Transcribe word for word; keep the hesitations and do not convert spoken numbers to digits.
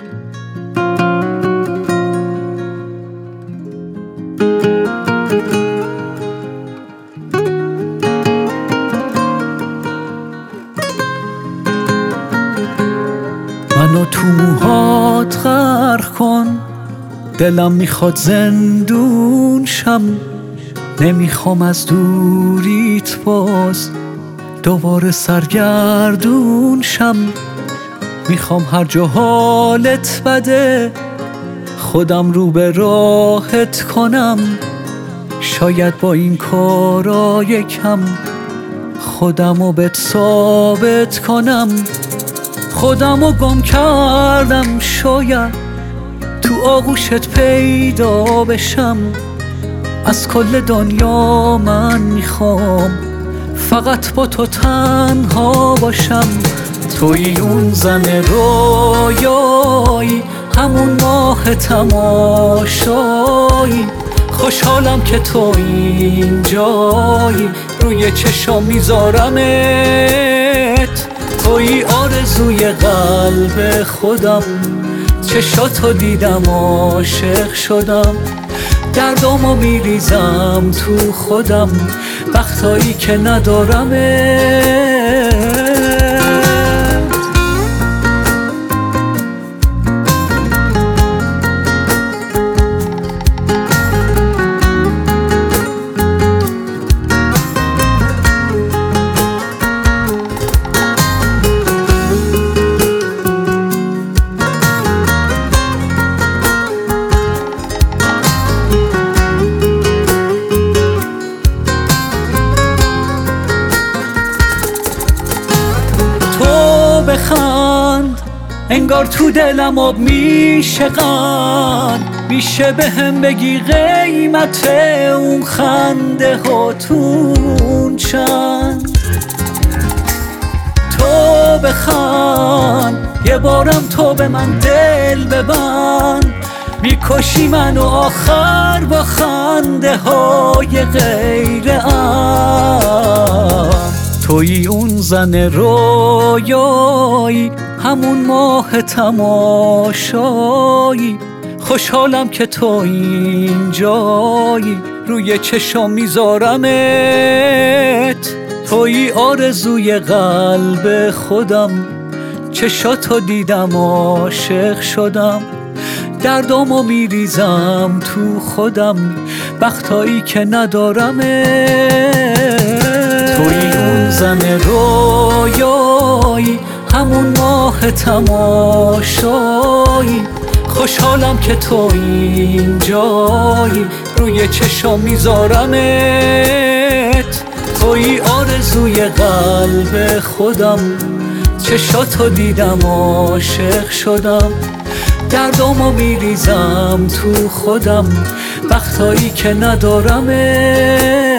منو تو موهات غرق کن، دلم میخواد زندون شم. نمیخوام از دوریت باز دوباره سرگردون شم. میخوام هر جا حالت بده خودم رو به راحت کنم. شاید با این کارا یکم خودمو بهت ثابت کنم. خودمو گم کردم، شاید تو آغوشت پیدا بشم. از کل دنیا من میخوام فقط با تو تنها باشم. توی اون زن رویایی، همون ماه تماشایی. خوشحالم که تو اینجایی، روی چشام میذارمت. توی آرزوی قلب خودم، چشاتو دیدم عاشق شدم. دردامو میریزم تو خودم وقتایی که ندارمت. بخند انگار تو دلم آب میشه قند. میشه به هم بگی قیمت اون خنده هاتون چند؟ تو بخند یه بارم تو به من دل ببند. میکشی منو آخر با خنده های غیر ام. توی اون زن رویایی، همون ماه تماشایی. خوشحالم که تو اینجایی، روی چشام میذارمت. توی آرزوی قلب خودم، چشاتو دیدم عاشق شدم. دردامو میریزم تو خودم وقتایی که ندارمت. توی اون زن رویایی، همون ماه تماشایی. خوشحالم که تو اینجایی، روی چشام میذارمت. توی آرزوی قلب خودم، چشاتو دیدم عاشق شدم. دردامو میریزم تو خودم وقتایی که ندارمت.